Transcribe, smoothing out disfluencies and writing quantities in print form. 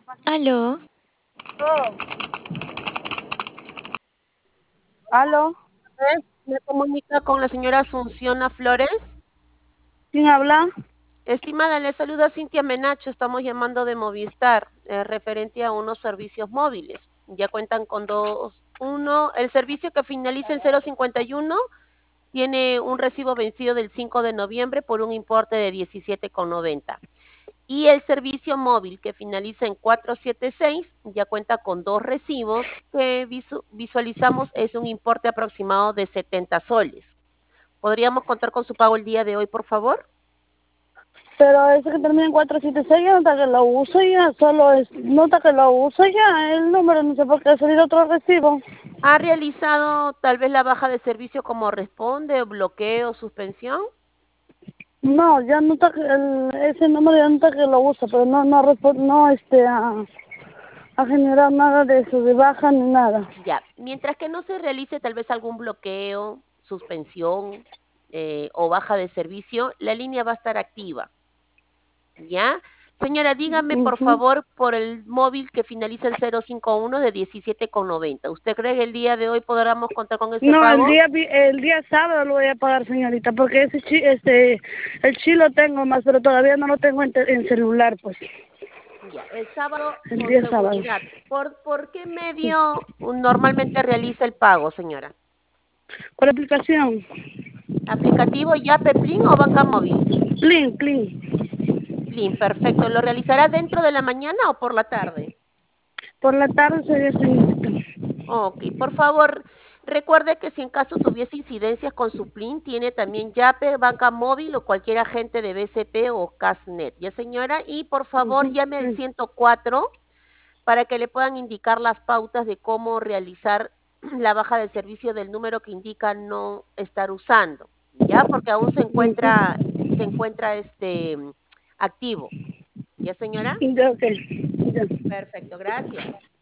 Aló, Oh, ¿aló? Me comunica con la señora Asunción Flores. ¿Quién habla? Estimada, le saluda Cintia Menacho. Estamos llamando de Movistar, referente a unos servicios móviles. Ya cuentan con dos. Uno, el servicio que finaliza en 051 tiene un recibo vencido del 5 de noviembre por un importe de 17,90. Y el servicio móvil que finaliza en 476 ya cuenta con dos recibos que visualizamos es un importe aproximado de 70 soles. ¿Podríamos contar con su pago el día de hoy, por favor? Pero ese que termina en 476 ya nota que lo uso ya, solo es, nota que lo uso ya, el número, no sé por qué ha salido otro recibo. ¿Ha realizado tal vez la baja de servicio como responde, bloqueo, suspensión? No, ya nota que ese número ya nota que lo uso, pero no a generar nada de eso, de baja ni nada. Ya, mientras que no se realice tal vez algún bloqueo, suspensión o baja de servicio, la línea va a estar activa. ¿Ya? Señora, dígame por Ujú. favor por el móvil que finaliza en 051 de 17,90. ¿Usted cree que el día de hoy podamos contar con ese No, pago? el día sábado lo voy a pagar, señorita, porque el chi lo tengo más, pero todavía no lo tengo en celular, pues, Ya, el sábado el con día sábado. seguridad. ¿Por qué medio normalmente realiza el pago, señora? Por aplicación, ¿Aplicativo Yape, Plin o banca móvil? Plin, Plin. Plin, perfecto. ¿Lo realizará dentro de la mañana o por la tarde? Por la tarde sería señorita. Ok, por favor, recuerde que si en caso tuviese incidencias con su PLIN, tiene también Yape, Banca Móvil o cualquier agente de BCP o Casnet. ¿Ya, señora? Y por favor, Ujú, llame al sí. 104 para que le puedan indicar las pautas de cómo realizar la baja de servicio del número que indica no estar usando, ¿ya? Porque aún Ujú. se encuentra activo. ¿Ya, señora? Ya, ok. Ya. Perfecto, gracias.